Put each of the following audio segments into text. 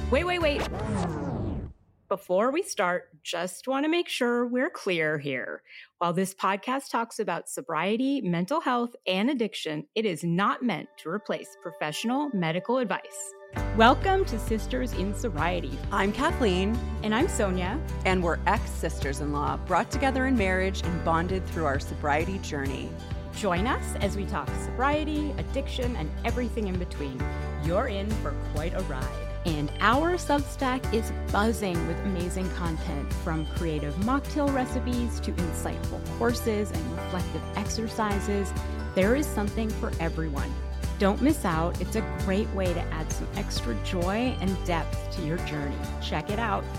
Wait. Before we start, just want to make sure we're clear here. While this podcast talks about sobriety, mental health, and addiction, it is not meant to replace professional medical advice. Welcome to Sisters in Sobriety. I'm Kathleen. And I'm Sonia. And we're ex-sisters-in-law, brought together in marriage and bonded through our sobriety journey. Join us as we talk sobriety, addiction, and everything in between. You're in for quite a ride. And our Substack is buzzing with amazing content, from creative mocktail recipes to insightful courses and reflective exercises. There is something for everyone. Don't miss out. It's a great way to add some extra joy and depth to your journey. Check it out.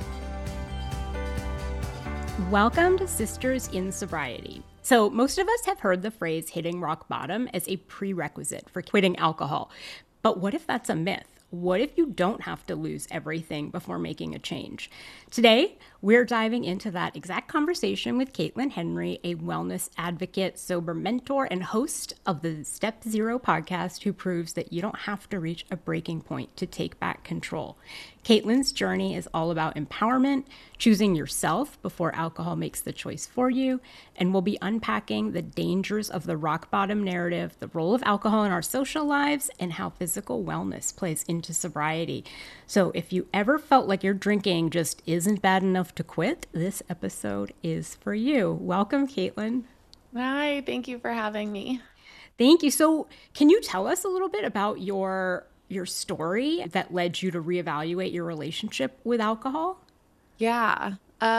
Welcome to Sisters in Sobriety. So most of us have heard the phrase hitting rock bottom as a prerequisite for quitting alcohol. But what if that's a myth? What if you don't have to lose everything before making a change? Today, we're diving into that exact conversation with Caitlin Henry, a wellness advocate, sober mentor, and host of the Step Zero podcast, who proves that you don't have to reach a breaking point to take back control. Caitlin's journey is all about empowerment, choosing yourself before alcohol makes the choice for you, and we'll be unpacking the dangers of the rock bottom narrative, the role of alcohol in our social lives, and how physical wellness plays into sobriety. So if you ever felt like your drinking just isn't bad enough to quit, this episode is for you. Welcome, Caitlin. Hi, thank you for having me. Thank you. So can you tell us a little bit about your story that led you to reevaluate your relationship with alcohol? Yeah.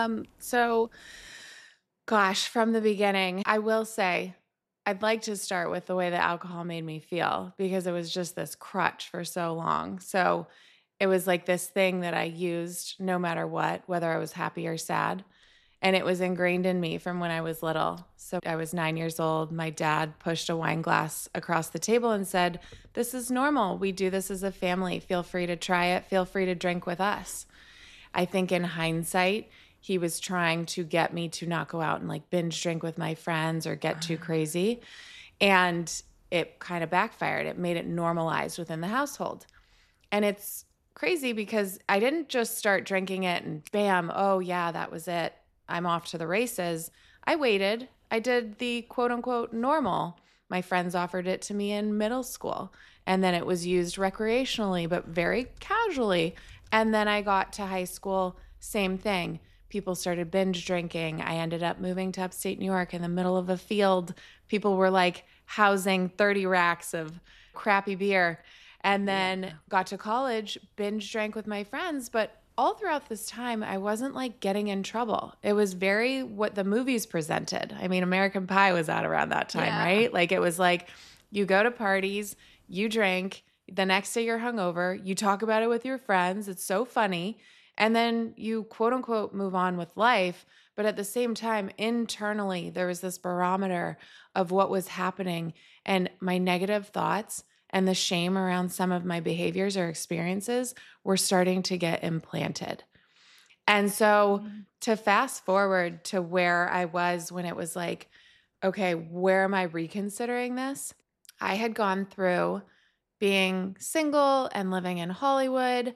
From the beginning, I will say I'd like to start with the way that alcohol made me feel, because it was just this crutch for so long. So it was like this thing that I used no matter what, whether I was happy or sad. And it was ingrained in me from when I was little. So I was 9 years old. My dad pushed a wine glass across the table and said, "This is normal. We do this as a family. Feel free to try it. Feel free to drink with us." I think in hindsight, he was trying to get me to not go out and like binge drink with my friends or get too crazy. And it kind of backfired. It made it normalized within the household. And it's crazy because I didn't just start drinking it and bam, oh yeah, that was it. I'm off to the races. I waited. I did the quote unquote normal. My friends offered it to me in middle school, and then it was used recreationally, but very casually. And then I got to high school, same thing. People started binge drinking. I ended up moving to upstate New York in the middle of a field. People were like housing 30 racks of crappy beer. And then got to college, binge drank with my friends, but all throughout this time, I wasn't like getting in trouble. It was very what the movies presented. I mean, American Pie was out around that time, right? Like it was like you go to parties, you drink, the next day you're hungover, you talk about it with your friends. It's so funny. And then you quote unquote move on with life. But at the same time, internally, there was this barometer of what was happening, and my negative thoughts and the shame around some of my behaviors or experiences were starting to get implanted. And so to fast forward to where I was when it was like, okay, where am I reconsidering this? I had gone through being single and living in Hollywood,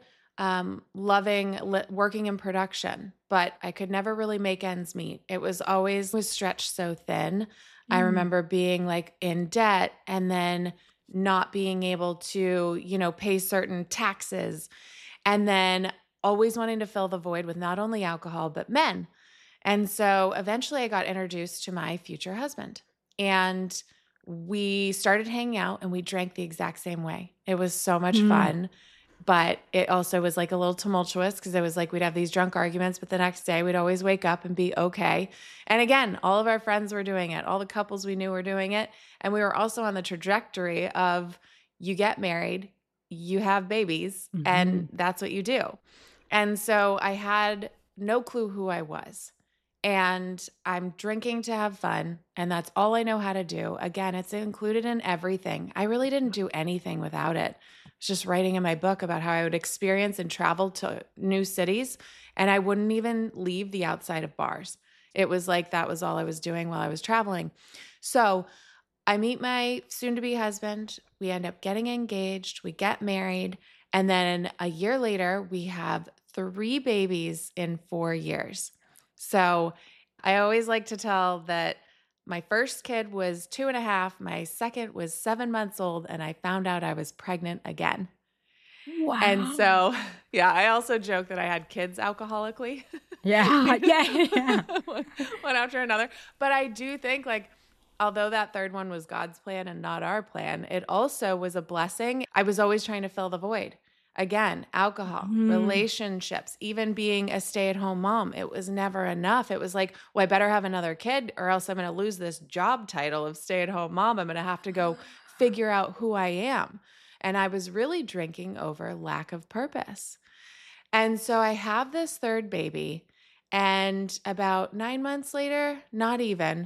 loving working in production, but I could never really make ends meet. It was stretched so thin. I remember being like in debt and then not being able to, pay certain taxes, and then always wanting to fill the void with not only alcohol, but men. And so eventually I got introduced to my future husband, and we started hanging out and we drank the exact same way. It was so much fun. But it also was like a little tumultuous because it was like we'd have these drunk arguments, but the next day we'd always wake up and be okay. And again, all of our friends were doing it. All the couples we knew were doing it. And we were also on the trajectory of you get married, you have babies, and that's what you do. And so I had no clue who I was. And I'm drinking to have fun, and that's all I know how to do. Again, it's included in everything. I really didn't do anything without it. I was just writing in my book about how I would experience and travel to new cities, and I wouldn't even leave the outside of bars. It was like that was all I was doing while I was traveling. So I meet my soon-to-be husband. We end up getting engaged. We get married. And then a year later, we have 3 babies in 4 years. So I always like to tell that my first kid was 2.5, my second was 7 months old, and I found out I was pregnant again. And Wow. so, yeah, I also joke that I had kids alcoholically. Yeah. Yeah. One after another. But I do think, like, although that third one was God's plan and not our plan, it also was a blessing. I was always trying to fill the void. Again, alcohol, relationships, even being a stay-at-home mom, it was never enough. It was like, well, I better have another kid or else I'm going to lose this job title of stay-at-home mom. I'm going to have to go figure out who I am. And I was really drinking over lack of purpose. And so I have this third baby, and about 9 months later, not even,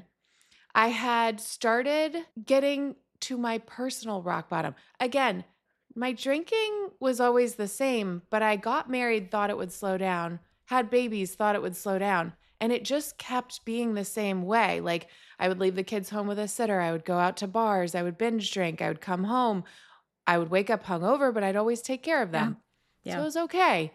I had started getting to my personal rock bottom. Again, my drinking was always the same, but I got married, thought it would slow down, had babies, thought it would slow down. And it just kept being the same way. Like, I would leave the kids home with a sitter. I would go out to bars. I would binge drink. I would come home. I would wake up hungover, but I'd always take care of them. Yeah. So it was okay.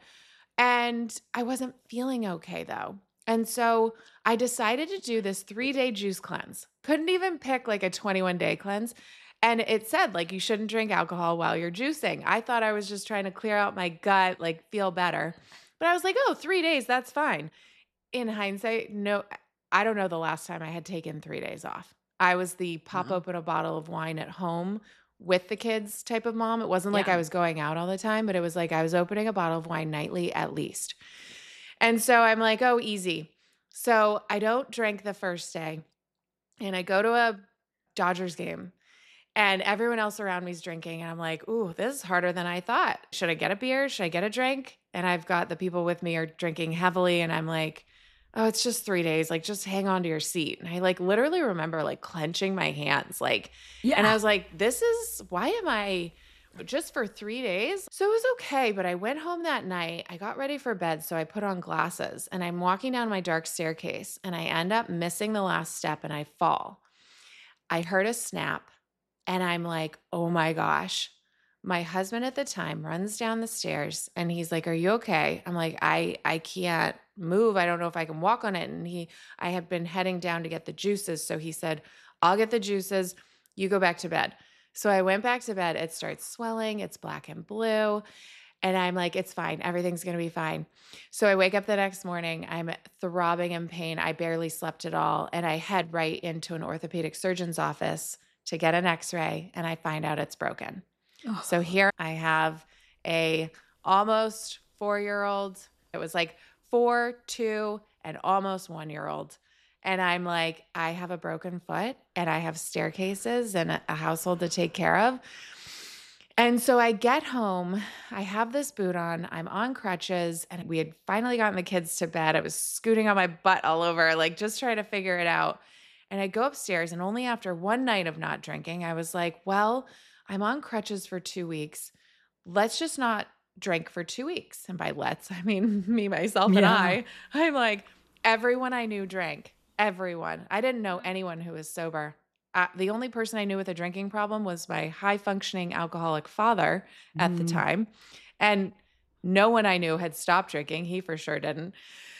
And I wasn't feeling okay though. And so I decided to do this 3-day juice cleanse. Couldn't even pick like a 21-day cleanse. And it said like you shouldn't drink alcohol while you're juicing. I thought I was just trying to clear out my gut, like feel better. But I was like, oh, 3 days, that's fine. In hindsight, no, I don't know the last time I had taken 3 days off. I was the pop open a bottle of wine at home with the kids type of mom. It wasn't like I was going out all the time, but it was like I was opening a bottle of wine nightly at least. And so I'm like, oh, easy. So I don't drink the first day. And I go to a Dodgers game and everyone else around me is drinking. And I'm like, ooh, this is harder than I thought. Should I get a beer? Should I get a drink? And I've got the people with me are drinking heavily. And I'm like, oh, it's just 3 days. Like, just hang on to your seat. And I like literally remember like clenching my hands. Like, and I was like, why am I just for 3 days? So it was okay. But I went home that night. I got ready for bed. So I put on glasses and I'm walking down my dark staircase and I end up missing the last step and I fall. I heard a snap and I'm like, oh my gosh. My husband at the time runs down the stairs and he's like, are you okay? I'm like, I can't move. I don't know if I can walk on it. And I had been heading down to get the juices. So he said, I'll get the juices. You go back to bed. So I went back to bed. It starts swelling. It's black and blue. And I'm like, it's fine. Everything's going to be fine. So I wake up the next morning. I'm throbbing in pain. I barely slept at all. And I head right into an orthopedic surgeon's office to get an x-ray. And I find out it's broken. So here I have a almost 4-year-old. It was like 4, 2, and almost 1-year-old. And I'm like, I have a broken foot and I have staircases and a household to take care of. And so I get home, I have this boot on, I'm on crutches, and we had finally gotten the kids to bed. I was scooting on my butt all over, like just trying to figure it out. And I go upstairs, and only after one night of not drinking, I was like, well, I'm on crutches for 2 weeks. Let's just not drink for 2 weeks. And by let's, I mean me, myself, and I'm like, everyone I knew drank. Everyone. I didn't know anyone who was sober. The only person I knew with a drinking problem was my high-functioning alcoholic father at the time. And no one I knew had stopped drinking. He for sure didn't.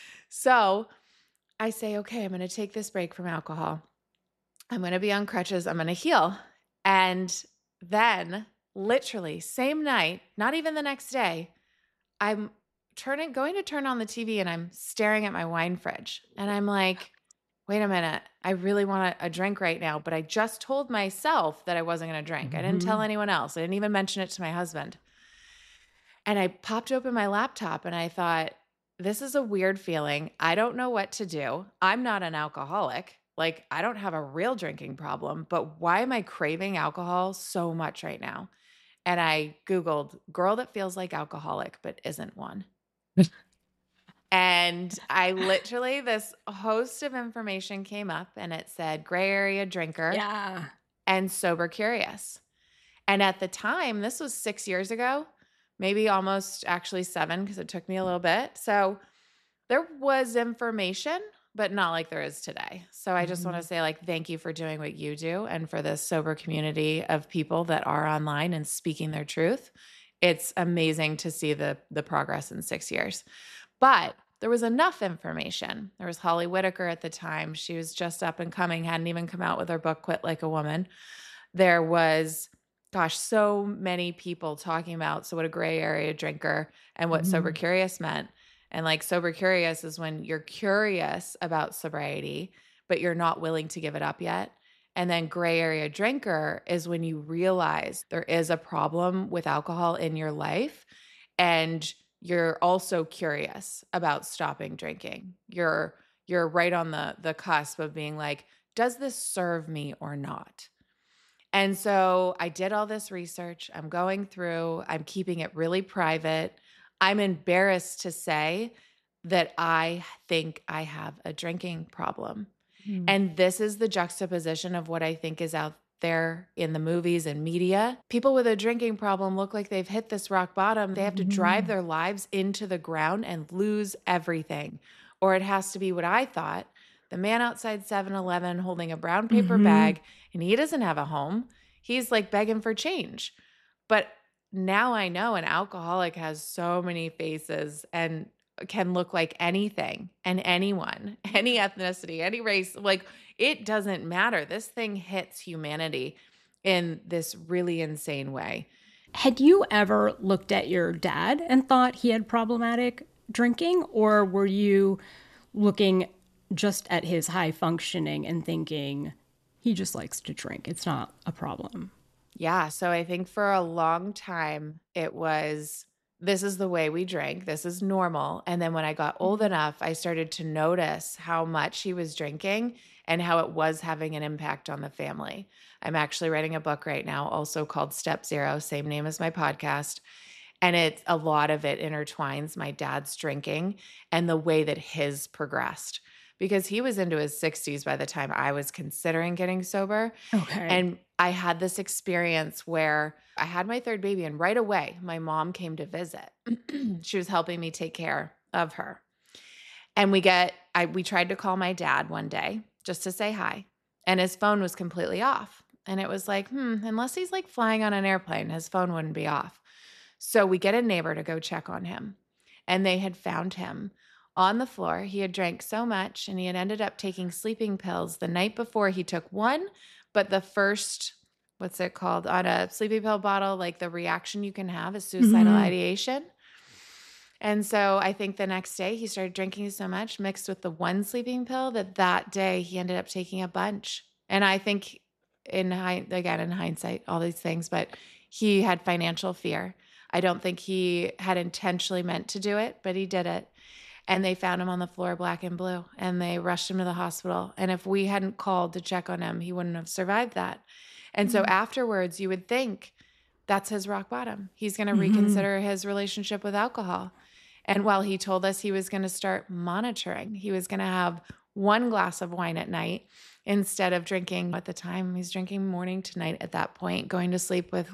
So I say, okay, I'm going to take this break from alcohol. I'm going to be on crutches. I'm going to heal. And then literally same night, not even the next day, I'm going to turn on the TV and I'm staring at my wine fridge. And I'm like, wait a minute, I really want a drink right now. But I just told myself that I wasn't going to drink. I didn't tell anyone else. I didn't even mention it to my husband. And I popped open my laptop and I thought, this is a weird feeling. I don't know what to do. I'm not an alcoholic. Like, I don't have a real drinking problem, but why am I craving alcohol so much right now? And I Googled girl that feels like alcoholic, but isn't one. And I literally, this host of information came up and it said gray area drinker and sober curious. And at the time, this was 6 years ago, maybe almost actually 7 because it took me a little bit. So there was information, but not like there is today. So I just want to say like, thank you for doing what you do and for this sober community of people that are online and speaking their truth. it's amazing to see the progress in 6 years. But there was enough information. There was Holly Whitaker at the time. She was just up and coming, hadn't even come out with her book, Quit Like a Woman. There was, gosh, so many people talking about, so what a gray area drinker and what sober curious meant. And like sober curious is when you're curious about sobriety, but you're not willing to give it up yet. And then gray area drinker is when you realize there is a problem with alcohol in your life and you're also curious about stopping drinking. You're right on the cusp of being like, does this serve me or not? And so I did all this research. I'm going through, I'm keeping it really private. I'm embarrassed to say that I think I have a drinking problem. And this is the juxtaposition of what I think is out there in the movies and media. People with a drinking problem look like they've hit this rock bottom. They have to drive their lives into the ground and lose everything. Or it has to be what I thought, the man outside 7-Eleven holding a brown paper bag, and he doesn't have a home. He's like begging for change. But now I know an alcoholic has so many faces and can look like anything and anyone, any ethnicity, any race. Like, it doesn't matter. This thing hits humanity in this really insane way. Had you ever looked at your dad and thought he had problematic drinking, or were you looking just at his high functioning and thinking he just likes to drink? It's not a problem. Yeah. So I think for a long time, it was, this is the way we drank. This is normal. And then when I got old enough, I started to notice how much he was drinking and how it was having an impact on the family. I'm actually writing a book right now, also called Step Zero, same name as my podcast. And a lot of it intertwines my dad's drinking and the way that his progressed, because he was into his 60s by the time I was considering getting sober. Okay. And I had this experience where I had my third baby, and right away, my mom came to visit. She was helping me take care of her. And we tried to call my dad one day just to say hi, and his phone was completely off. And it was like, unless he's like flying on an airplane, his phone wouldn't be off. So we get a neighbor to go check on him, and they had found him on the floor. He had drank so much, and he had ended up taking sleeping pills the night before. He took one, but the first, what's it called, on a sleeping pill bottle, like the reaction you can have is suicidal ideation. And so I think the next day he started drinking so much mixed with the one sleeping pill that day he ended up taking a bunch. And I think in hindsight, all these things, but he had financial fear. I don't think he had intentionally meant to do it, but he did it. And they found him on the floor, black and blue, and they rushed him to the hospital. And if we hadn't called to check on him, he wouldn't have survived that. And so afterwards, you would think that's his rock bottom. He's going to reconsider his relationship with alcohol. And while he told us he was going to start monitoring, he was going to have one glass of wine at night instead of drinking. At the time, he's drinking morning to night at that point, going to sleep with,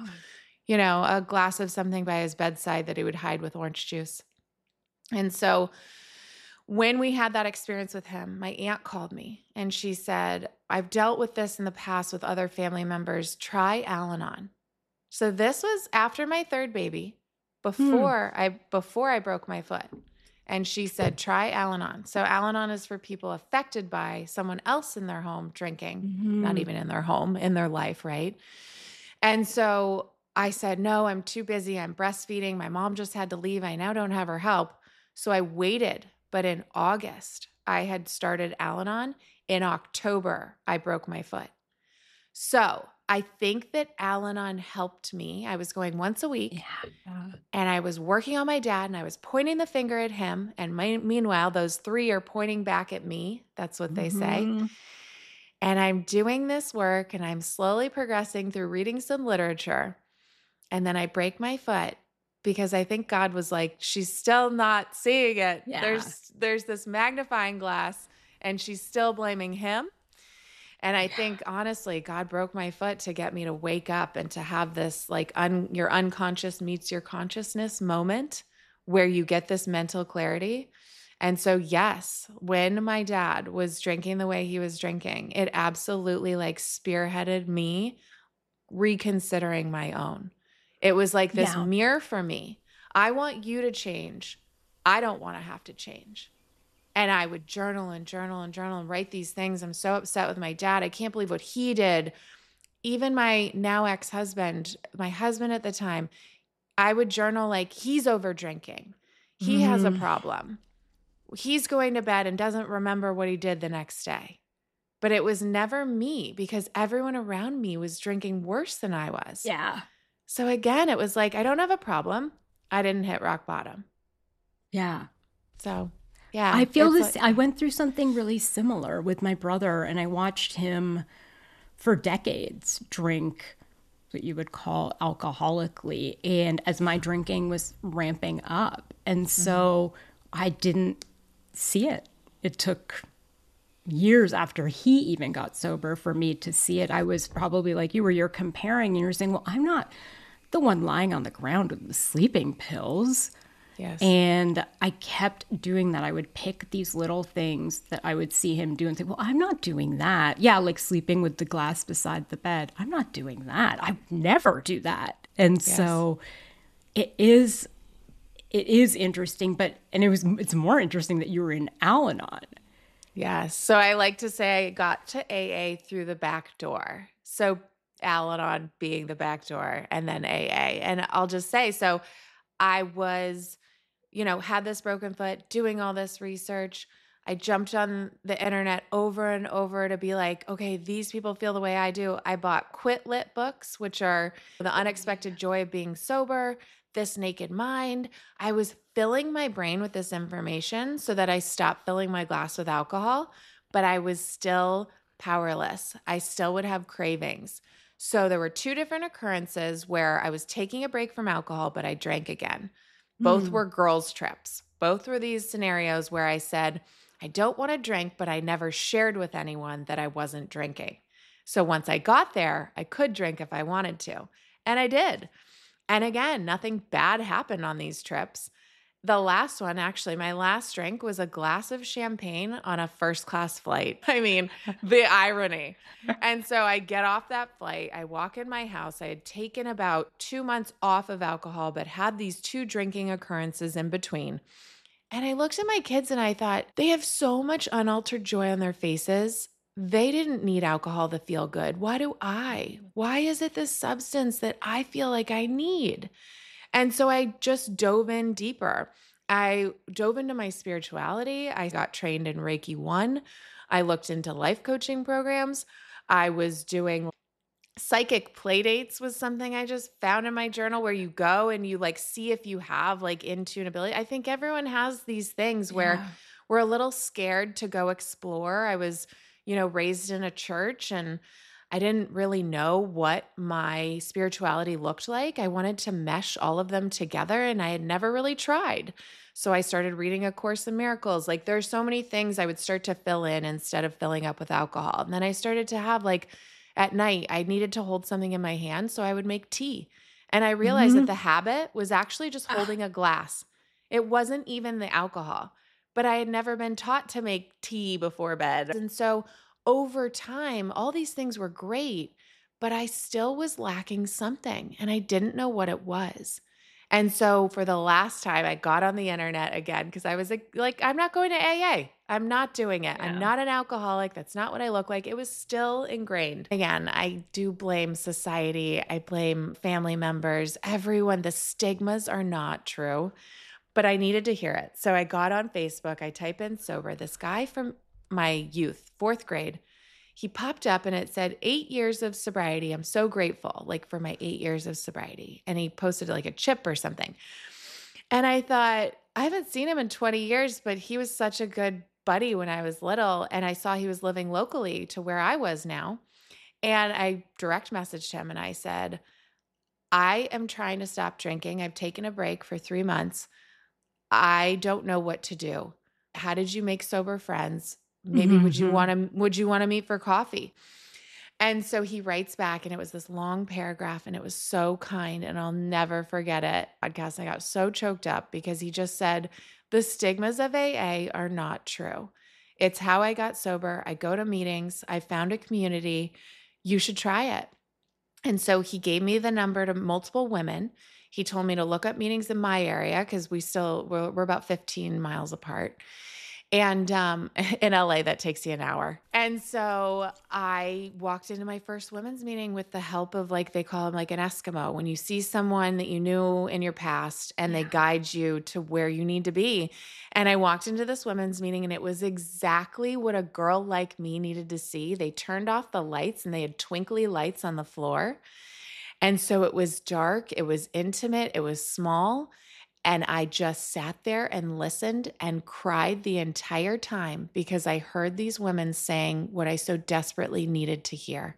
a glass of something by his bedside that he would hide with orange juice. And so when we had that experience with him, my aunt called me and she said, I've dealt with this in the past with other family members. Try Al-Anon. So this was after my third baby, before I broke my foot. And she said, try Al-Anon. So Al-Anon is for people affected by someone else in their home drinking, not even in their home, in their life, right? And so I said, no, I'm too busy. I'm breastfeeding. My mom just had to leave. I now don't have her help. So I waited. But in August, I had started Al-Anon. In October, I broke my foot. So I think that Al-Anon helped me. I was going once a week, and I was working on my dad, and I was pointing the finger at him. And meanwhile, those three are pointing back at me. That's what they say. And I'm doing this work, and I'm slowly progressing through reading some literature. And then I break my foot. Because I think God was like, she's still not seeing it. Yeah. There's this magnifying glass, and she's still blaming him. And I think, honestly, God broke my foot to get me to wake up and to have this like your unconscious meets your consciousness moment where you get this mental clarity. And so, yes, when my dad was drinking the way he was drinking, it absolutely like spearheaded me reconsidering my own. It was like this Yeah. mirror for me. I want you to change. I don't want to have to change. And I would journal and journal and journal and write these things. I'm so upset with my dad. I can't believe what he did. Even my now ex-husband, my husband at the time, I would journal like, he's over drinking. He has a Mhm. problem. He's going to bed and doesn't remember what he did the next day. But it was never me because everyone around me was drinking worse than I was. Yeah. So again, it was like, I don't have a problem. I didn't hit rock bottom. Yeah. So yeah, I feel it's this. like, I went through something really similar with my brother, and I watched him for decades drink what you would call alcoholically. And as my drinking was ramping up, and so I didn't see it. It took years after he even got sober for me to see it. I was probably like you, where you're comparing and you're saying, well, I'm not the one lying on the ground with the sleeping pills. yes. And I kept doing that. I would pick these little things that I would see him do and think, well, I'm not doing that. Yeah, like sleeping with the glass beside the bed. I'm not doing that. I would never do that. And Yes. so it is interesting, it's more interesting that you were in Al-Anon. Yes. So I like to say I got to AA through the back door. So Al-Anon being the back door and then AA. And I'll just say, so I was, had this broken foot, doing all this research. I jumped on the internet over and over to be like, okay, these people feel the way I do. I bought Quit Lit books, which are The Unexpected Joy of Being Sober, This Naked Mind. I was filling my brain with this information so that I stopped filling my glass with alcohol, but I was still powerless. I still would have cravings. So there were two different occurrences where I was taking a break from alcohol, but I drank again. Both were girls' trips. Both were these scenarios where I said, I don't want to drink, but I never shared with anyone that I wasn't drinking. So once I got there, I could drink if I wanted to. And I did. And again, nothing bad happened on these trips. The last one, actually, my last drink was a glass of champagne on a first class flight. I mean, the irony. And so I get off that flight. I walk in my house. I had taken about 2 months off of alcohol, but had these two drinking occurrences in between. And I looked at my kids and I thought, they have so much unaltered joy on their faces. They didn't need alcohol to feel good. Why do I? Why is it this substance that I feel like I need? And so I just dove in deeper. I dove into my spirituality. I got trained in Reiki 1. I looked into life coaching programs. I was doing psychic play dates was something I just found in my journal where you go and you like see if you have like in tune ability. I think everyone has these things where Yeah. we're a little scared to go explore. I was, raised in a church and I didn't really know what my spirituality looked like. I wanted to mesh all of them together and I had never really tried. So I started reading A Course in Miracles. Like there's so many things I would start to fill in instead of filling up with alcohol. And then I started to have like at night, I needed to hold something in my hand, so I would make tea. And I realized that the habit was actually just holding a glass. It wasn't even the alcohol, but I had never been taught to make tea before bed. And so over time, all these things were great, but I still was lacking something and I didn't know what it was. And so for the last time, I got on the internet again because I was like, I'm not going to AA. I'm not doing it. I'm Yeah. not an alcoholic. That's not what I look like. It was still ingrained. Again, I do blame society. I blame family members, everyone. The stigmas are not true, but I needed to hear it. So I got on Facebook. I type in sober. This guy from my youth, 4th grade, he popped up and it said 8 years of sobriety. I'm so grateful, like for my 8 years of sobriety. And he posted like a chip or something. And I thought, I haven't seen him in 20 years, but he was such a good buddy when I was little. And I saw he was living locally to where I was now. And I direct messaged him and I said, I am trying to stop drinking. I've taken a break for 3 months. I don't know what to do. How did you make sober friends? Maybe would you want to meet for coffee? And so he writes back and it was this long paragraph and it was so kind and I'll never forget it. Podcast, I got so choked up because he just said, the stigmas of AA are not true. It's how I got sober. I go to meetings. I found a community. You should try it. And so he gave me the number to multiple women. He told me to look up meetings in my area because we're about 15 miles apart. And in LA, that takes you an hour. And so I walked into my first women's meeting with the help of, like, they call him like an Eskimo. When you see someone that you knew in your past and they guide you to where you need to be. And I walked into this women's meeting and it was exactly what a girl like me needed to see. They turned off the lights and they had twinkly lights on the floor. And so it was dark, it was intimate, it was small. And I just sat there and listened and cried the entire time because I heard these women saying what I so desperately needed to hear.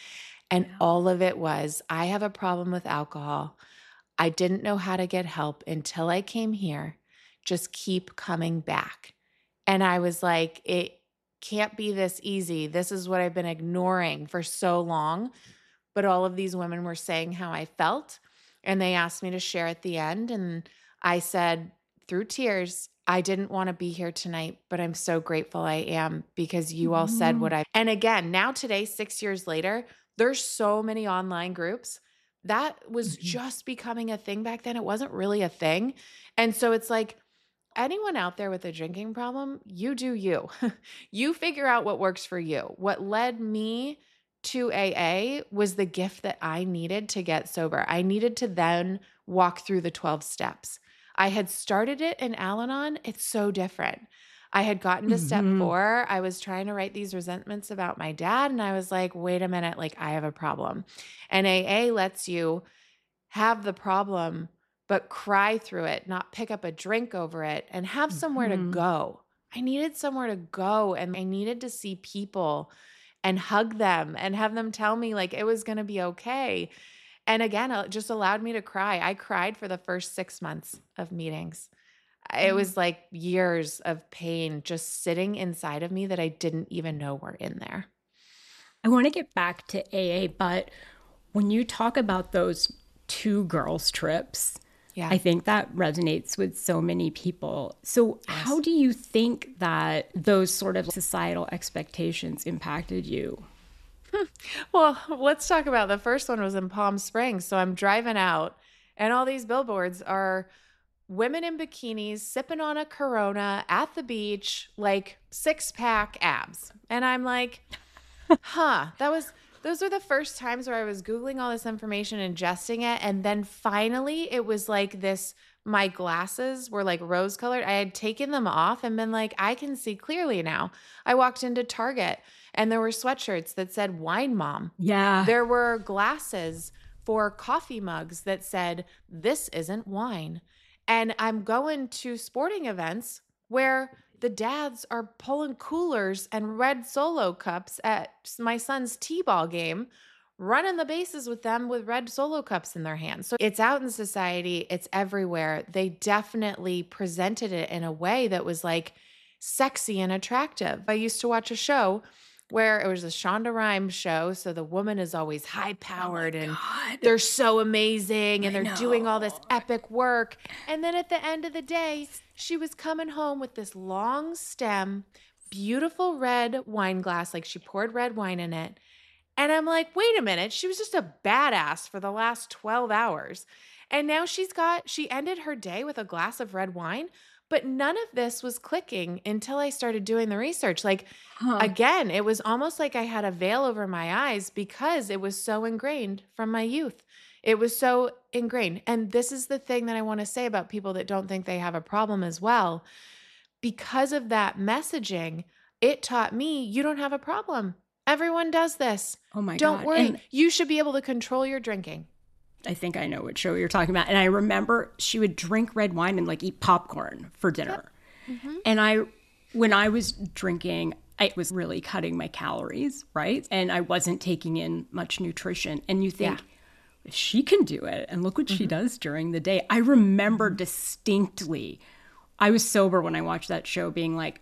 And all of it was, I have a problem with alcohol. I didn't know how to get help until I came here. Just keep coming back. And I was like, it can't be this easy. This is what I've been ignoring for so long. But all of these women were saying how I felt, and they asked me to share at the end. And I said through tears, I didn't want to be here tonight, but I'm so grateful I am because you all said what I. And again, now today, 6 years later, there's so many online groups. That was just becoming a thing back then. It wasn't really a thing. And so it's like, anyone out there with a drinking problem, you do you. You figure out what works for you. What led me to AA was the gift that I needed to get sober. I needed to then walk through the 12 steps. I had started it in Al-Anon. It's so different. I had gotten to step 4. I was trying to write these resentments about my dad. And I was like, wait a minute, like I have a problem. And AA lets you have the problem, but cry through it, not pick up a drink over it, and have somewhere to go. I needed somewhere to go, and I needed to see people and hug them and have them tell me like it was going to be okay. And again, it just allowed me to cry. I cried for the first 6 months of meetings. It was like years of pain just sitting inside of me that I didn't even know were in there. I want to get back to AA, but when you talk about those 2 girls' trips, I think that resonates with so many people. So how do you think that those sort of societal expectations impacted you? Well, let's talk about the first one was in Palm Springs. So I'm driving out and all these billboards are women in bikinis sipping on a Corona at the beach, like 6-pack abs. And I'm like, those were the first times where I was Googling all this information, ingesting it. And then finally it was like this, my glasses were like rose colored. I had taken them off and been like, I can see clearly now. I walked into Target and there were sweatshirts that said Wine Mom. Yeah. There were glasses for coffee mugs that said, this isn't wine. And I'm going to sporting events where the dads are pulling coolers and red Solo cups at my son's t-ball game, running the bases with them with red Solo cups in their hands. So it's out in society. It's everywhere. They definitely presented it in a way that was like sexy and attractive. I used to watch a show where it was a Shonda Rhimes show. So the woman is always high powered and they're so amazing and they're doing all this epic work. And then at the end of the day, she was coming home with this long stem, beautiful red wine glass, like she poured red wine in it. And I'm like, wait a minute, she was just a badass for the last 12 hours. And now she ended her day with a glass of red wine. But none of this was clicking until I started doing the research. Like, again, it was almost like I had a veil over my eyes because it was so ingrained from my youth. It was so ingrained. And this is the thing that I want to say about people that don't think they have a problem as well. Because of that messaging, it taught me you don't have a problem. Everyone does this. Oh my God. Don't worry. You should be able to control your drinking. I think I know what show you're talking about. And I remember she would drink red wine and like eat popcorn for dinner. And when I was drinking, I was really cutting my calories, right? And I wasn't taking in much nutrition. And you think, if she can do it, and look what she does during the day. I remember distinctly, I was sober when I watched that show being like,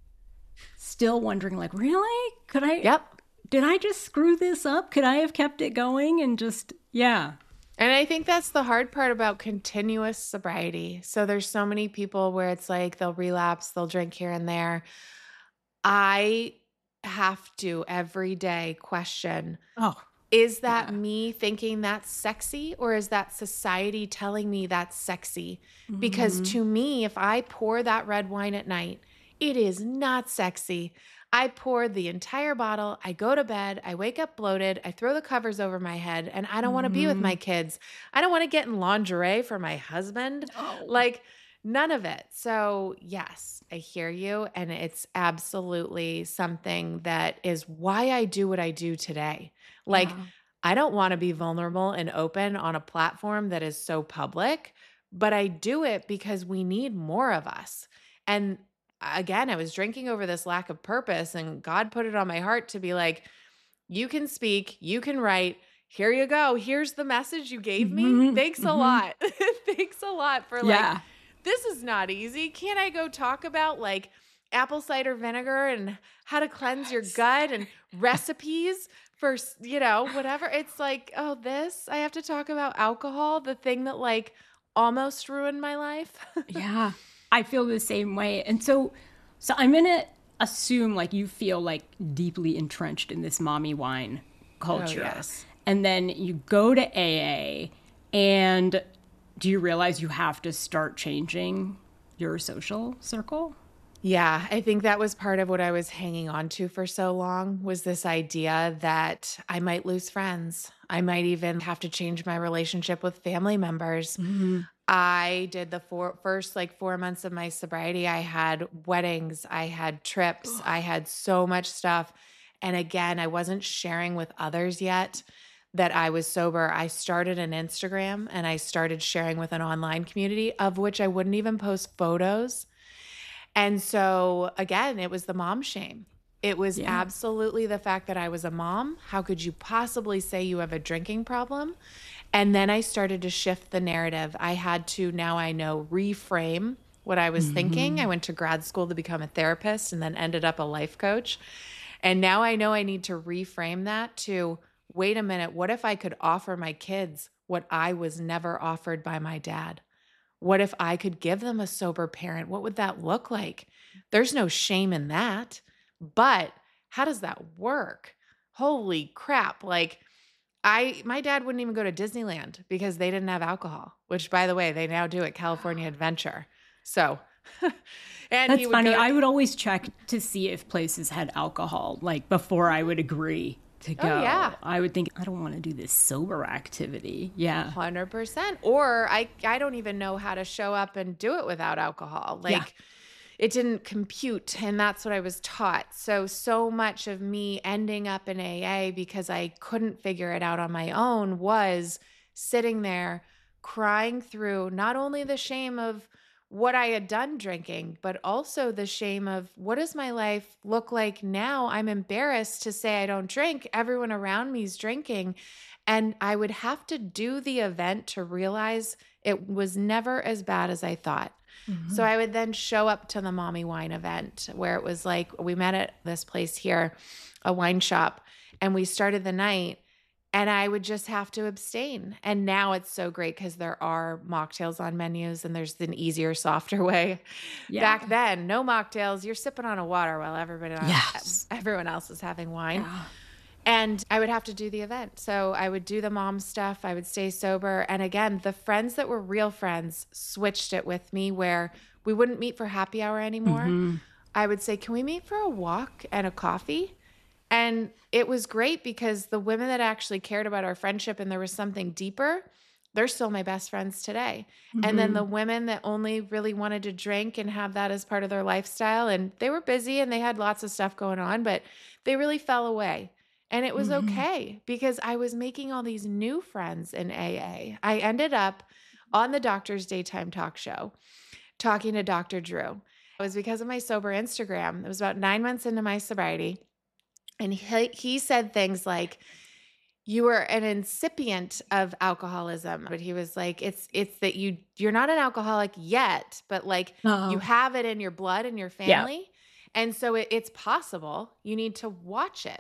still wondering like, really? Could I? Did I just screw this up? Could I have kept it going? And just, And I think that's the hard part about continuous sobriety. So there's so many people where it's like they'll relapse, they'll drink here and there. I have to every day question, Is that me thinking that's sexy, or is that society telling me that's sexy? Because to me, if I pour that red wine at night, it is not sexy. I pour the entire bottle, I go to bed, I wake up bloated, I throw the covers over my head, and I don't want to be with my kids. I don't want to get in lingerie for my husband. Like, none of it. So yes, I hear you. And it's absolutely something that is why I do what I do today. Like, I don't want to be vulnerable and open on a platform that is so public, but I do it because we need more of us. And again, I was drinking over this lack of purpose, and God put it on my heart to be like, you can speak, you can write. Here you go. Here's the message you gave me. Thanks a lot. Thanks a lot for like, this is not easy. Can't I go talk about like apple cider vinegar and how to cleanse your gut and recipes for, whatever. It's like, oh, I have to talk about alcohol, the thing that like almost ruined my life. Yeah, I feel the same way. And so I'm going to assume like you feel like deeply entrenched in this mommy wine culture. Oh, yes. And then you go to AA, and do you realize you have to start changing your social circle? Yeah, I think that was part of what I was hanging on to for so long, was this idea that I might lose friends. I might even have to change my relationship with family members. I did the first 4 months of my sobriety. I had weddings, I had trips, I had so much stuff. And again, I wasn't sharing with others yet that I was sober. I started an Instagram, and I started sharing with an online community of which I wouldn't even post photos. And so again, it was the mom shame. It was absolutely the fact that I was a mom. How could you possibly say you have a drinking problem? And then I started to shift the narrative. I had to, now I know, reframe what I was thinking. I went to grad school to become a therapist and then ended up a life coach. And now I know I need to reframe that to, wait a minute, what if I could offer my kids what I was never offered by my dad? What if I could give them a sober parent? What would that look like? There's no shame in that. But how does that work? Holy crap. Like, my dad wouldn't even go to Disneyland because they didn't have alcohol, which, by the way, they now do at California Adventure. So, and that's funny. I would always check to see if places had alcohol, like before I would agree to go. Oh, yeah. I would think, I don't want to do this sober activity. Yeah. 100%. Or I don't even know how to show up and do it without alcohol. It didn't compute, and that's what I was taught. So much of me ending up in AA because I couldn't figure it out on my own was sitting there crying through not only the shame of what I had done drinking, but also the shame of, what does my life look like now? I'm embarrassed to say I don't drink. Everyone around me is drinking. And I would have to do the event to realize it was never as bad as I thought. So I would then show up to the Mommy Wine event, where it was like, we met at this place here, a wine shop, and we started the night, and I would just have to abstain. And now it's so great because there are mocktails on menus, and there's an easier, softer way. Yeah. Back then, no mocktails. You're sipping on a water while everyone else is having wine. Yeah. And I would have to do the event. So I would do the mom stuff. I would stay sober. And again, the friends that were real friends switched it with me, where we wouldn't meet for happy hour anymore. I would say, can we meet for a walk and a coffee? And it was great because the women that actually cared about our friendship and there was something deeper, they're still my best friends today. And then the women that only really wanted to drink and have that as part of their lifestyle, and they were busy and they had lots of stuff going on, but they really fell away. And it was okay because I was making all these new friends in AA. I ended up on the Doctor's Daytime Talk Show talking to Dr. Drew. It was because of my sober Instagram. It was about 9 months into my sobriety. And he said things like, you were an incipient of alcoholism. But he was like, it's that you're not an alcoholic yet, but you have it in your blood and your family. Yeah. And so it's possible. You need to watch it.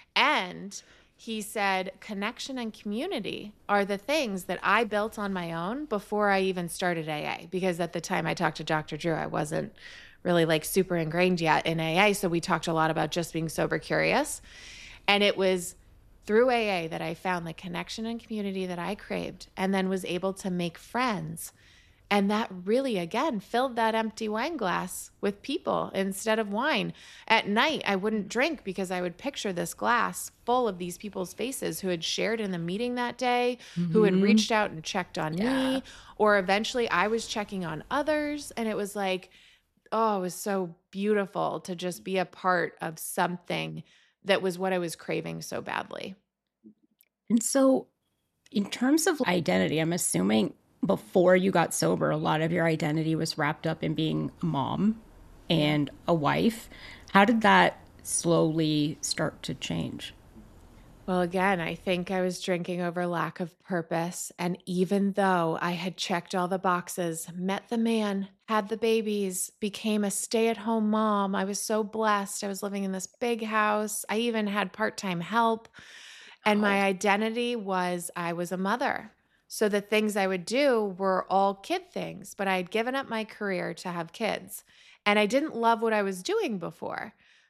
And he said, connection and community are the things that I built on my own before I even started AA. Because at the time I talked to Dr. Drew, I wasn't really super ingrained yet in AA. So we talked a lot about just being sober curious. And it was through AA that I found the connection and community that I craved, and then was able to make friends. And that really, again, filled that empty wine glass with people instead of wine. At night, I wouldn't drink because I would picture this glass full of these people's faces who had shared in the meeting that day, who had reached out and checked on me, or eventually I was checking on others. And it was like, oh, it was so beautiful to just be a part of something that was what I was craving so badly. And so, in terms of identity, I'm assuming before you got sober, a lot of your identity was wrapped up in being a mom and a wife. How did that slowly start to change? Well, again, I think I was drinking over lack of purpose. And even though I had checked all the boxes, met the man, had the babies, became a stay-at-home mom, I was so blessed. I was living in this big house. I even had part-time help. And my identity was I was a mother. So the things I would do were all kid things, but I had given up my career to have kids. And I didn't love what I was doing before.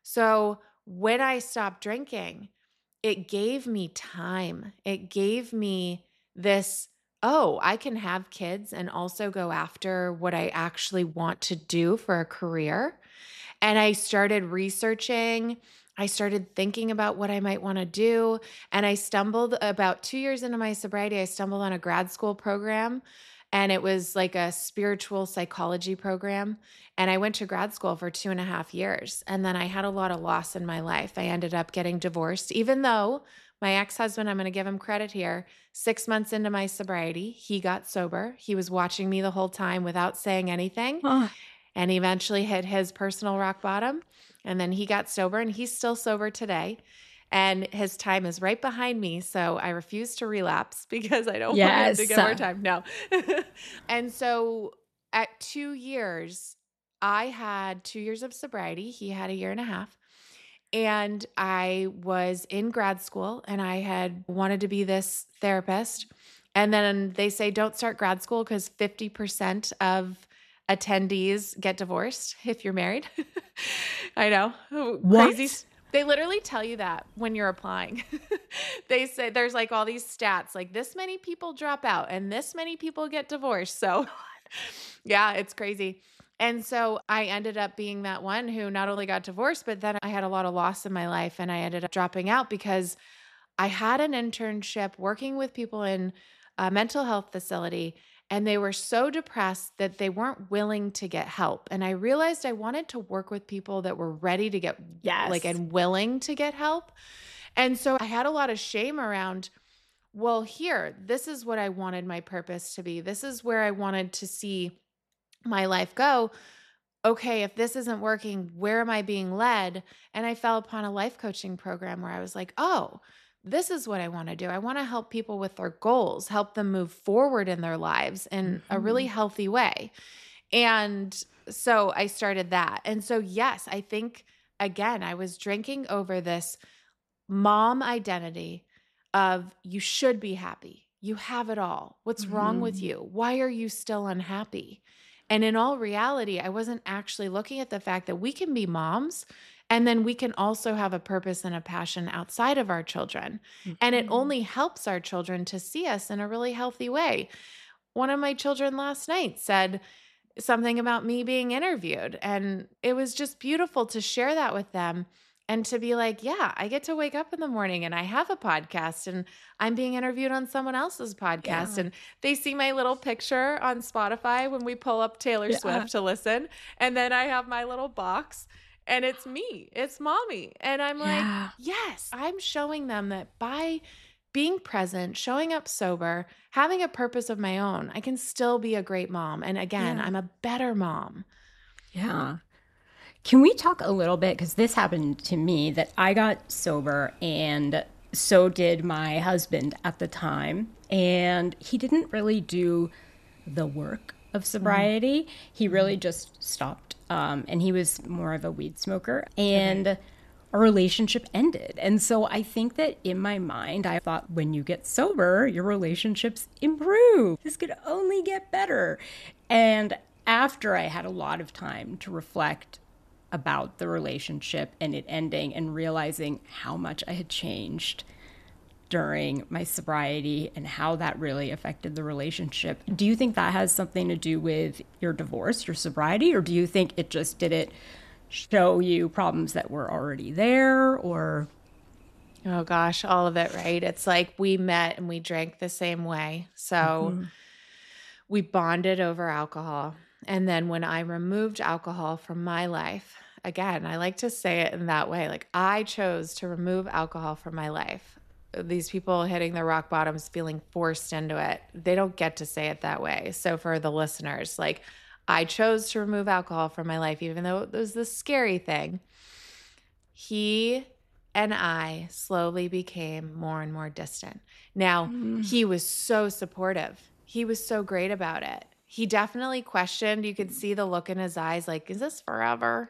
So when I stopped drinking, it gave me time. It gave me this, oh, I can have kids and also go after what I actually want to do for a career. And I started researching. I started thinking about what I might want to do. And I stumbled about 2 years into my sobriety, I stumbled on a grad school program. And it was like a spiritual psychology program. And I went to grad school for 2.5 years. And then I had a lot of loss in my life. I ended up getting divorced, even though my ex-husband, I'm going to give him credit here, 6 months into my sobriety, he got sober. He was watching me the whole time without saying anything. And eventually hit his personal rock bottom. And then he got sober, and he's still sober today. And his time is right behind me. So I refuse to relapse because I don't want him to get more time. No. And so at 2 years, I had 2 years of sobriety. He had 1.5 years. And I was in grad school, and I had wanted to be this therapist. And then they say, don't start grad school because 50% of attendees get divorced if you're married. I know. What? Crazy. They literally tell you that when you're applying. They say there's like all these stats, like this many people drop out and this many people get divorced. So yeah, it's crazy. And so I ended up being that one who not only got divorced, but then I had a lot of loss in my life, and I ended up dropping out because I had an internship working with people in a mental health facility, and they were so depressed that they weren't willing to get help. And I realized I wanted to work with people that were ready to get and willing to get help. And so I had a lot of shame around, well, here, this is what I wanted my purpose to be. This is where I wanted to see my life go. Okay, if this isn't working, where am I being led? And I fell upon a life coaching program where I was like, oh, this is what I want to do. I want to help people with their goals, help them move forward in their lives in a really healthy way. And so I started that. And so, yes, I think, again, I was drinking over this mom identity of you should be happy. You have it all. What's wrong with you? Why are you still unhappy? And in all reality, I wasn't actually looking at the fact that we can be moms, and then we can also have a purpose and a passion outside of our children. And it only helps our children to see us in a really healthy way. One of my children last night said something about me being interviewed, and it was just beautiful to share that with them. And to be like, yeah, I get to wake up in the morning and I have a podcast and I'm being interviewed on someone else's podcast. And they see my little picture on Spotify when we pull up Taylor Swift to listen. And then I have my little box and it's me, it's mommy. And I'm like, yes, I'm showing them that by being present, showing up sober, having a purpose of my own, I can still be a great mom. And again, I'm a better mom. Yeah. Can we talk a little bit, because this happened to me, that I got sober and so did my husband at the time. And he didn't really do the work of sobriety. He really just stopped. And he was more of a weed smoker. And our relationship ended. And so I think that in my mind, I thought when you get sober, your relationships improve. This could only get better. And after I had a lot of time to reflect about the relationship and it ending and realizing how much I had changed, during my sobriety and how that really affected the relationship. Do you think that has something to do with your divorce, your sobriety, or do you think it just didn't show you problems that were already there, or? Oh gosh, all of it, right? It's like we met and we drank the same way. So we bonded over alcohol. And then when I removed alcohol from my life, again, I like to say it in that way, like I chose to remove alcohol from my life. These people hitting their rock bottoms, feeling forced into it, they don't get to say it that way. So for the listeners, like I chose to remove alcohol from my life, even though it was this scary thing. He and I slowly became more and more distant. Now, he was so supportive. He was so great about it. He definitely questioned. You could see the look in his eyes like, is this forever?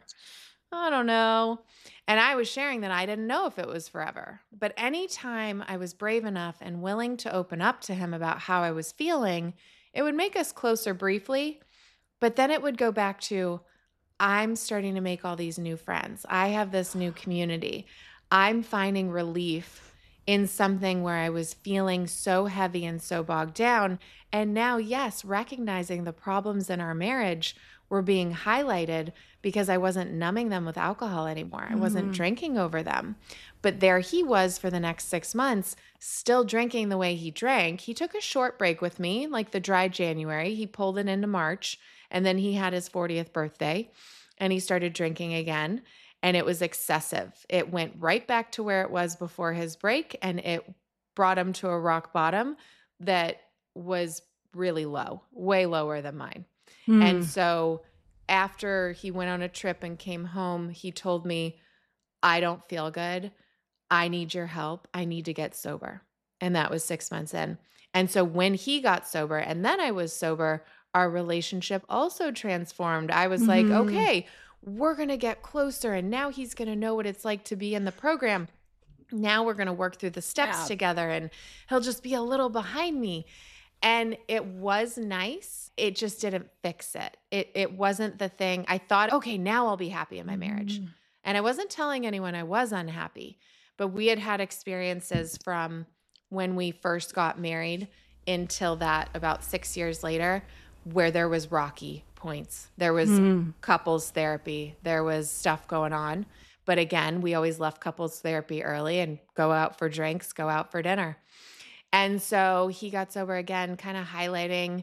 I don't know. And I was sharing that I didn't know if it was forever. But anytime I was brave enough and willing to open up to him about how I was feeling, it would make us closer briefly. But then it would go back to, I'm starting to make all these new friends. I have this new community. I'm finding relief in something where I was feeling so heavy and so bogged down. And now, yes, recognizing the problems in our marriage were being highlighted because I wasn't numbing them with alcohol anymore. I wasn't drinking over them. But there he was for the next 6 months, still drinking the way he drank. He took a short break with me, like the dry January. He pulled it into March, and then he had his 40th birthday, and he started drinking again. And it was excessive. It went right back to where it was before his break, and it brought him to a rock bottom that was really low, way lower than mine. And so after he went on a trip and came home, he told me, I don't feel good. I need your help. I need to get sober. And that was 6 months in. And so when he got sober and then I was sober, our relationship also transformed. I was like, okay, we're going to get closer. And now he's going to know what it's like to be in the program. Now we're going to work through the steps together, and he'll just be a little behind me. And it was nice. It just didn't fix it. It wasn't the thing. I thought, okay, now I'll be happy in my marriage. And I wasn't telling anyone I was unhappy, but we had had experiences from when we first got married until that about 6 years later, where there was rocky points. There was couples therapy. There was stuff going on. But again, we always left couples therapy early and go out for drinks, go out for dinner. And so he got sober again, kind of highlighting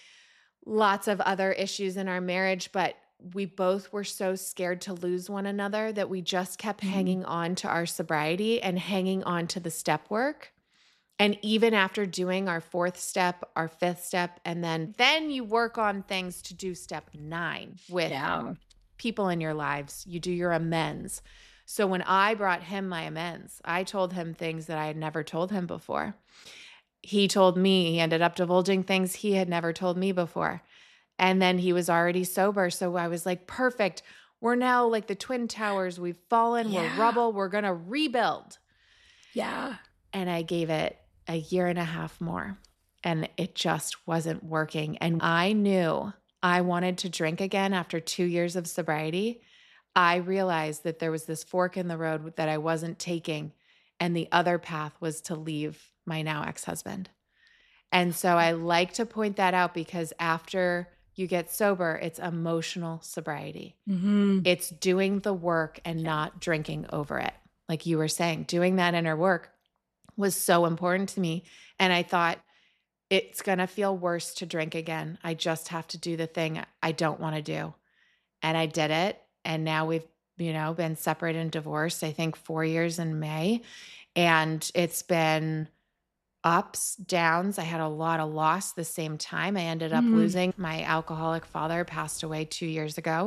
lots of other issues in our marriage, but we both were so scared to lose one another that we just kept hanging on to our sobriety and hanging on to the step work. And even after doing our 4th step, our 5th step, and then you work on things to do step 9 with people in your lives. You do your amends. So when I brought him my amends, I told him things that I had never told him before. He told me, he ended up divulging things he had never told me before. And then he was already sober. So I was like, perfect. We're now like the Twin Towers. We've fallen. We're rubble. We're going to rebuild. Yeah. And I gave it a year and a half more, and it just wasn't working. And I knew I wanted to drink again after 2 years of sobriety. I realized that there was this fork in the road that I wasn't taking, and the other path was to leave my now ex-husband. And so I like to point that out because after you get sober, it's emotional sobriety. It's doing the work and not drinking over it. Like you were saying, doing that inner work was so important to me. And I thought, it's going to feel worse to drink again. I just have to do the thing I don't want to do. And I did it. And now we've, been separated and divorced, I think 4 years in May. And it's been ups, downs. I had a lot of loss the same time. I ended up losing my alcoholic father, passed away 2 years ago.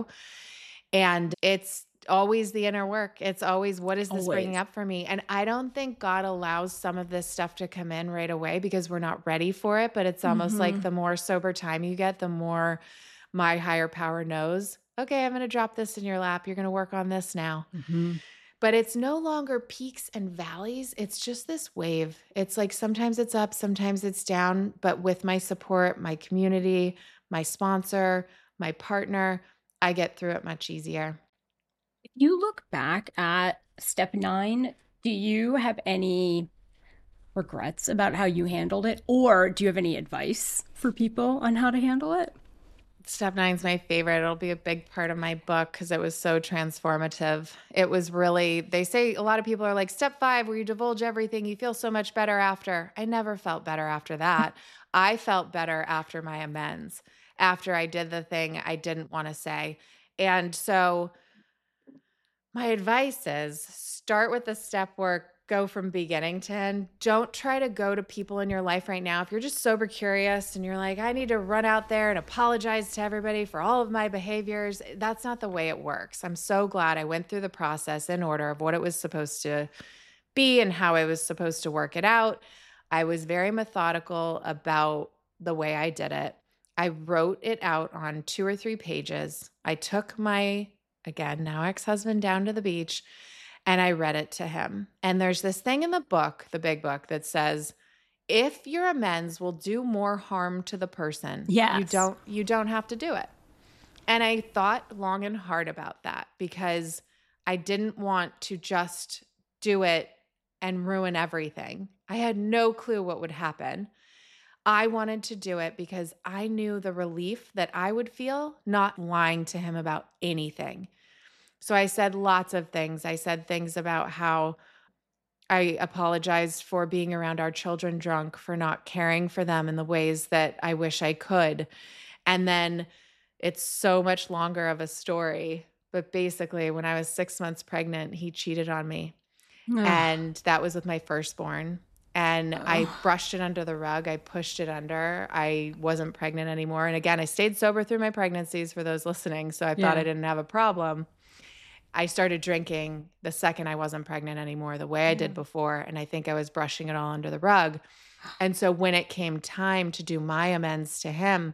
And it's always the inner work. It's always, what is this bringing up for me? And I don't think God allows some of this stuff to come in right away because we're not ready for it. But it's almost like the more sober time you get, the more my higher power knows, okay, I'm going to drop this in your lap. You're going to work on this now. But it's no longer peaks and valleys. It's just this wave. It's like sometimes it's up, sometimes it's down. But with my support, my community, my sponsor, my partner, I get through it much easier. If you look back at step 9, do you have any regrets about how you handled it? Or do you have any advice for people on how to handle it? Step 9 is my favorite. It'll be a big part of my book because it was so transformative. It was really, they say a lot of people are like, step 5, where you divulge everything, you feel so much better after. I never felt better after that. I felt better after my amends, after I did the thing I didn't want to say. And so my advice is start with the step work, go from beginning to end. Don't try to go to people in your life right now. If you're just sober curious and you're like, I need to run out there and apologize to everybody for all of my behaviors, that's not the way it works. I'm so glad I went through the process in order of what it was supposed to be and how I was supposed to work it out. I was very methodical about the way I did it. I wrote it out on 2 or 3 pages. I took my, again, now ex-husband down to the beach and I read it to him. And there's this thing in the book, the big book, that says, if your amends will do more harm to the person, Yes. you don't have to do it. And I thought long and hard about that because I didn't want to just do it and ruin everything. I had no clue what would happen. I wanted to do it because I knew the relief that I would feel not lying to him about anything. So I said lots of things. I said things about how I apologized for being around our children drunk, for not caring for them in the ways that I wish I could. And then it's so much longer of a story. But basically, when I was 6 months pregnant, he cheated on me. And that was with my firstborn. And I brushed it under the rug. I pushed it under. I wasn't pregnant anymore. And again, I stayed sober through my pregnancies for those listening. So I thought I didn't have a problem. I started drinking the second I wasn't pregnant anymore, the way I did before. And I think I was brushing it all under the rug. And so when it came time to do my amends to him,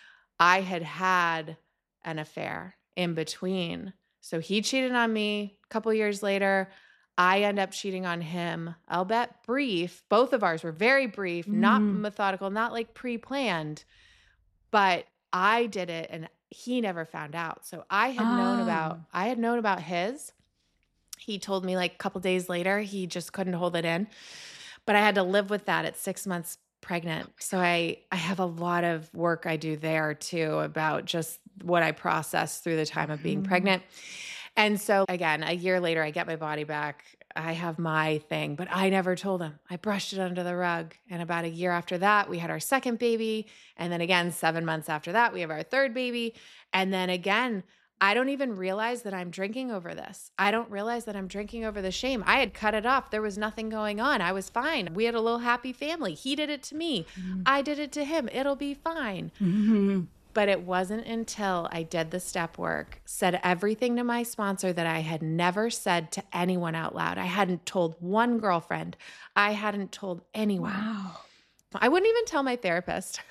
I had had an affair in between. So he cheated on me a couple years later. I end up cheating on him. I'll bet brief. Both of ours were very brief, not methodical, not like pre-planned. But I did it and he never found out. So I had known about his. He told me like a couple days later, he just couldn't hold it in. But I had to live with that at 6 months pregnant. So I have a lot of work I do there too about just what I processed through the time of being pregnant. And so again, a year later, I get my body back. I have my thing, but I never told him. I brushed it under the rug. And about a year after that, we had our second baby. And then again, 7 months after that, we have our third baby. And then again, I don't even realize that I'm drinking over this. I don't realize that I'm drinking over the shame. I had cut it off. There was nothing going on. I was fine. We had a little happy family. He did it to me. I did it to him. It'll be fine. But it wasn't until I did the step work, said everything to my sponsor that I had never said to anyone out loud. I hadn't told one girlfriend. I hadn't told anyone. Wow. I wouldn't even tell my therapist.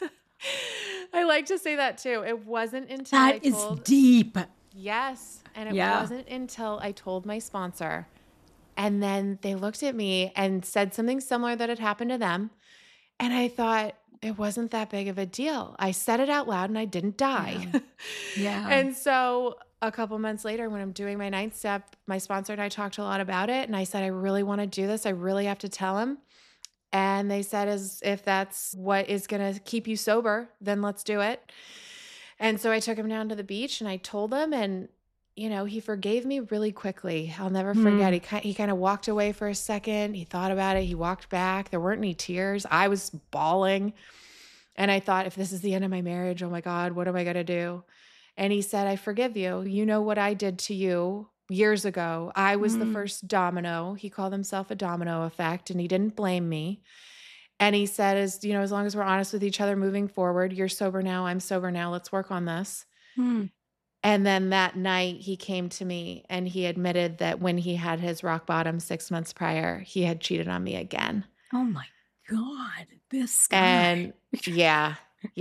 I like to say that too. It wasn't until That is deep. Yes. And it wasn't until I told my sponsor. And then they looked at me and said something similar that had happened to them. And I thought, it wasn't that big of a deal. I said it out loud and I didn't die. Yeah. And so a couple months later, when I'm doing my 9th step, my sponsor and I talked a lot about it. And I said, I really want to do this. I really have to tell him. And they said, if that's what is going to keep you sober, then let's do it. And so I took him down to the beach and I told him, and he forgave me really quickly. I'll never forget. He kind of walked away for a second. He thought about it. He walked back. There weren't any tears. I was bawling. And I thought, if this is the end of my marriage, oh my God, what am I going to do? And he said, I forgive you. You know what I did to you years ago. I was the first domino. He called himself a domino effect, and he didn't blame me. And he said, as long as we're honest with each other moving forward, you're sober now, I'm sober now. Let's work on this. And then that night he came to me and he admitted that when he had his rock bottom 6 months prior, he had cheated on me again. Oh my God, this guy. And yeah.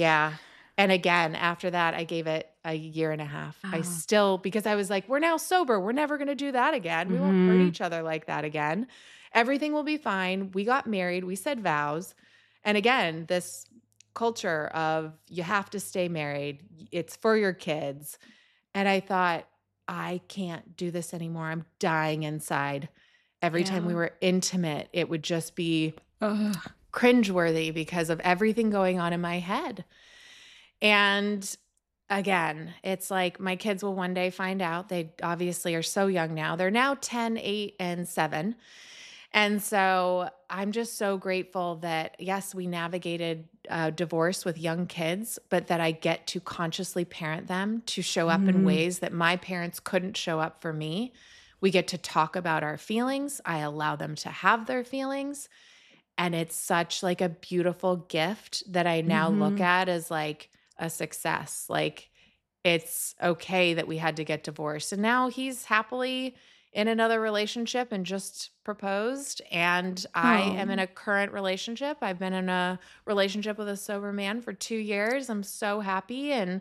And again, after that, I gave it a year and a half. I still, because I was like, we're now sober. We're never going to do that again. We won't hurt each other like that again. Everything will be fine. We got married. We said vows. And again, this culture of you have to stay married. It's for your kids. And I thought, I can't do this anymore. I'm dying inside. Every time we were intimate, it would just be cringeworthy because of everything going on in my head. And again, it's like my kids will one day find out. They obviously are so young now. They're now 10, 8, and 7. And so I'm just so grateful that, yes, we navigated divorce with young kids, but that I get to consciously parent them to show up in ways that my parents couldn't show up for me. We get to talk about our feelings. I allow them to have their feelings. And it's such like a beautiful gift that I now look at as like a success. Like, it's okay that we had to get divorced. And now he's happily in another relationship and just proposed. And I am in a current relationship. I've been in a relationship with a sober man for 2 years. I'm so happy. And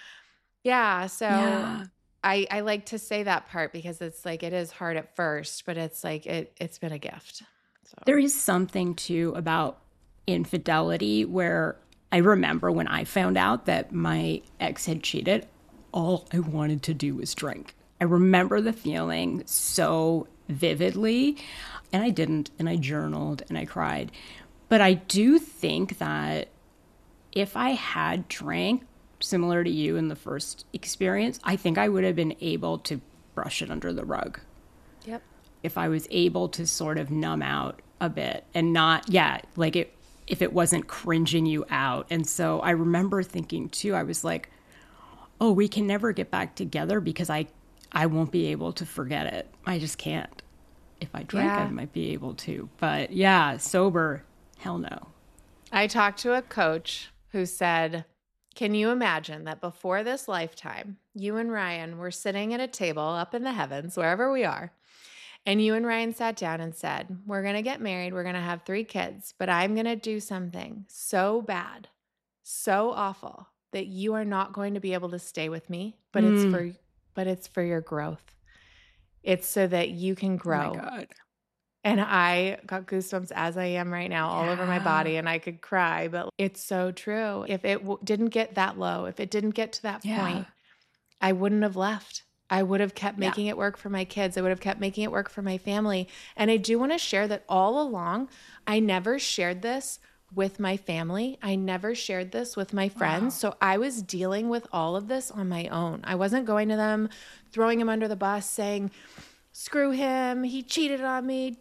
so I like to say that part because it's like, it is hard at first, but it's like, it's been a gift. So. There is something too about infidelity where I remember when I found out that my ex had cheated, all I wanted to do was drink. I remember the feeling so vividly, and I didn't, and I journaled and I cried. But I do think that if I had drank, similar to you in the first experience, I think I would have been able to brush it under the rug. Yep. If I was able to sort of numb out a bit and not, if it wasn't cringing you out. And so I remember thinking too, I was like, oh, we can never get back together because I won't be able to forget it. I just can't. If I drank, I might be able to. But yeah, sober, hell no. I talked to a coach who said, can you imagine that before this lifetime, you and Ryan were sitting at a table up in the heavens, wherever we are, and you and Ryan sat down and said, we're going to get married, we're going to have 3 kids, but I'm going to do something so bad, so awful, that you are not going to be able to stay with me, but it's for your growth. It's so that you can grow. Oh my God. And I got goosebumps as I am right now all over my body, and I could cry, but it's so true. If it didn't get that low, if it didn't get to that point, I wouldn't have left. I would have kept making it work for my kids. I would have kept making it work for my family. And I do want to share that all along, I never shared this with my family. I never shared this with my friends. So I was dealing with all of this on my own. I wasn't going to them, throwing him under the bus, saying, screw him, he cheated on me,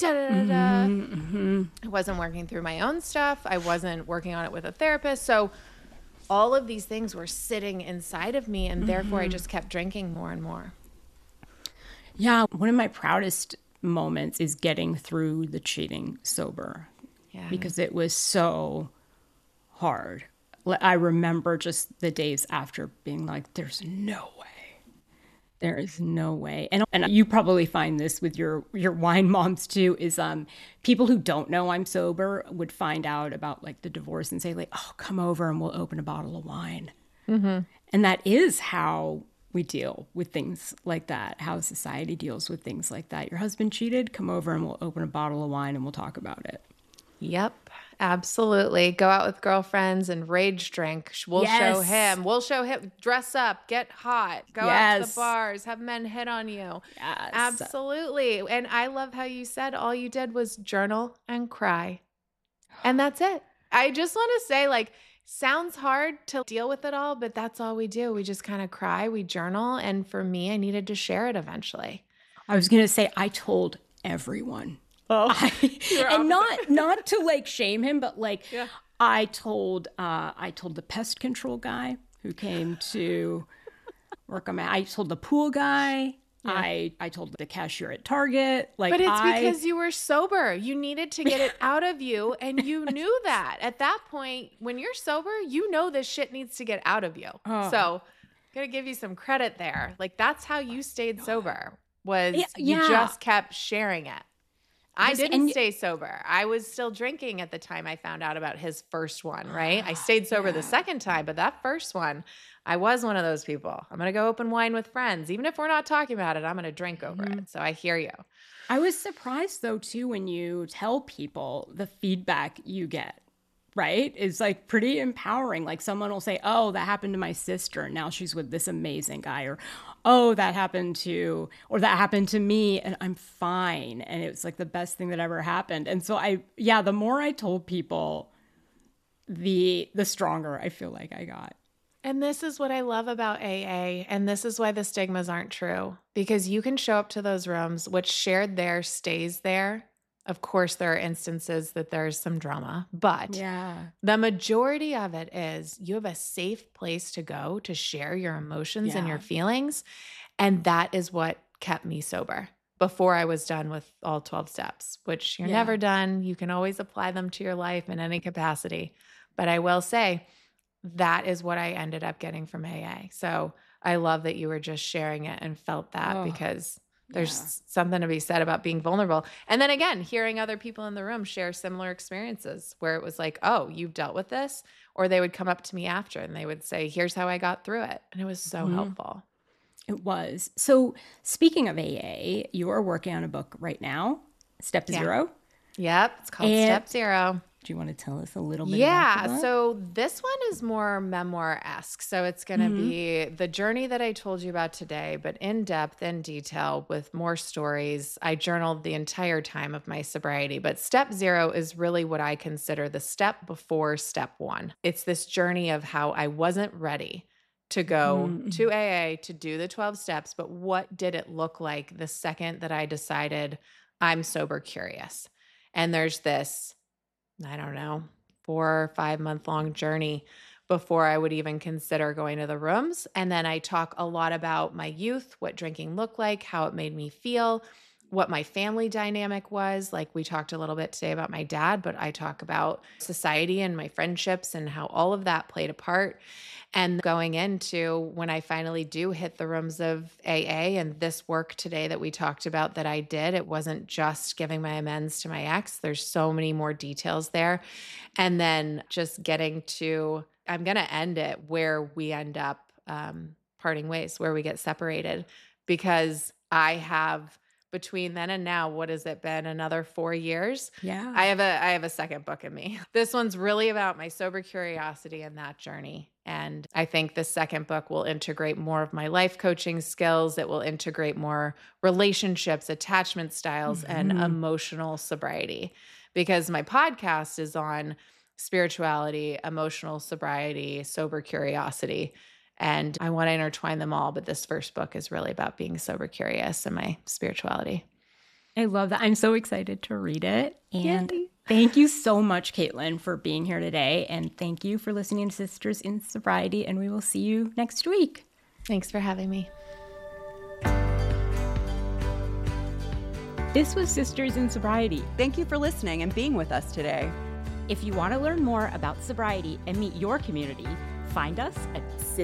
I wasn't working through my own stuff. I wasn't working on it with a therapist. So all of these things were sitting inside of me, and therefore I just kept drinking more and more. Yeah, one of my proudest moments is getting through the cheating sober. Yeah. Because it was so hard. I remember just the days after being like, there's no way. There is no way. And you probably find this with your wine moms too, is people who don't know I'm sober would find out about like the divorce and say like, oh, come over and we'll open a bottle of wine. And that is how we deal with things like that, how society deals with things like that. Your husband cheated, come over and we'll open a bottle of wine and we'll talk about it. Yep, absolutely. Go out with girlfriends and rage drink. We'll show him. We'll show him. Dress up, get hot, go out to the bars, have men hit on you. Yes. Absolutely. And I love how you said all you did was journal and cry. And that's it. I just want to say, like, sounds hard to deal with it all, but that's all we do. We just kind of cry, we journal. And for me, I needed to share it eventually. I was going to say, I told everyone. And not to like shame him, but like I told the pest control guy who came to work on I told the pool guy. I told the cashier at Target. Like, but it's because you were sober. You needed to get it out of you, and you knew that at that point. When you're sober, you know this shit needs to get out of you. So, gotta give you some credit there. Like, that's how you stayed sober. Was you just kept sharing it. I didn't stay sober. I was still drinking at the time I found out about his first one, right? I stayed sober the second time, but that first one, I was one of those people. I'm going to go open wine with friends. Even if we're not talking about it, I'm going to drink over it. So I hear you. I was surprised, though, too, when you tell people the feedback you get, right? It's like pretty empowering. Like someone will say, oh, that happened to my sister, and now she's with this amazing guy, or oh, that happened to me and I'm fine. And it was like the best thing that ever happened. And so the more I told people, the stronger I feel like I got. And this is what I love about AA, and this is why the stigmas aren't true, because you can show up to those rooms, what's shared there stays there. Of course, there are instances that there's some drama, but the majority of it is you have a safe place to go to share your emotions and your feelings. And that is what kept me sober before I was done with all 12 steps, which you're never done. You can always apply them to your life in any capacity. But I will say that is what I ended up getting from AA. So I love that you were just sharing it and felt that because there's something to be said about being vulnerable. And then again, hearing other people in the room share similar experiences where it was like, oh, you've dealt with this? Or they would come up to me after and they would say, here's how I got through it. And it was so helpful. It was. So speaking of AA, you are working on a book right now, Step Zero. Yep. It's called Step Zero. Do you want to tell us a little bit about that? So this one is more memoir-esque. So it's going to be the journey that I told you about today, but in depth and detail with more stories. I journaled the entire time of my sobriety, but Step Zero is really what I consider the step before Step One. It's this journey of how I wasn't ready to go to AA to do the 12 steps, but what did it look like the second that I decided I'm sober curious? And there's this, I don't know, 4 or 5 month long journey before I would even consider going to the rooms. And then I talk a lot about my youth, what drinking looked like, how it made me feel, what my family dynamic was. Like we talked a little bit today about my dad, but I talk about society and my friendships and how all of that played a part. And going into when I finally do hit the rooms of AA and this work today that we talked about that I did, it wasn't just giving my amends to my ex. There's so many more details there. And then just getting to, I'm going to end it where we end up parting ways, where we get separated, because I have between then and now, what has it been? Another 4 years? Yeah. I have a second book in me. This one's really about my sober curiosity and that journey. And I think the second book will integrate more of my life coaching skills. It will integrate more relationships, attachment styles, and emotional sobriety. Because my podcast is on spirituality, emotional sobriety, sober curiosity. And I want to intertwine them all, but this first book is really about being sober curious and my spirituality. I love that. I'm so excited to read it. And Yay. Thank you so much, Caitlin, for being here today. And thank you for listening to Sisters in Sobriety. And we will see you next week. Thanks for having me. This was Sisters in Sobriety. Thank you for listening and being with us today. If you want to learn more about sobriety and meet your community, find us at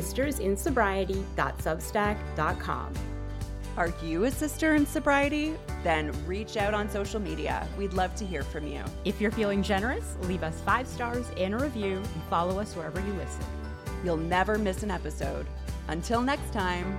sistersinsobriety.substack.com. Are you a sister in sobriety? Then reach out on social media. We'd love to hear from you. If you're feeling generous, leave us 5 stars and a review and follow us wherever you listen. You'll never miss an episode. Until next time.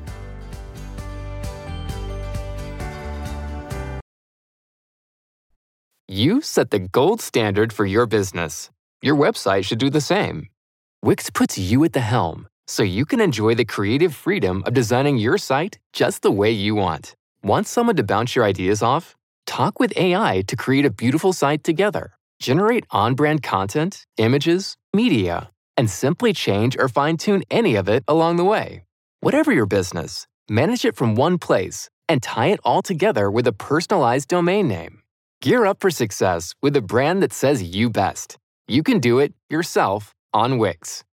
You set the gold standard for your business. Your website should do the same. Wix puts you at the helm, so you can enjoy the creative freedom of designing your site just the way you want. Want someone to bounce your ideas off? Talk with AI to create a beautiful site together. Generate on-brand content, images, media, and simply change or fine-tune any of it along the way. Whatever your business, manage it from one place and tie it all together with a personalized domain name. Gear up for success with a brand that says you best. You can do it yourself on Wix.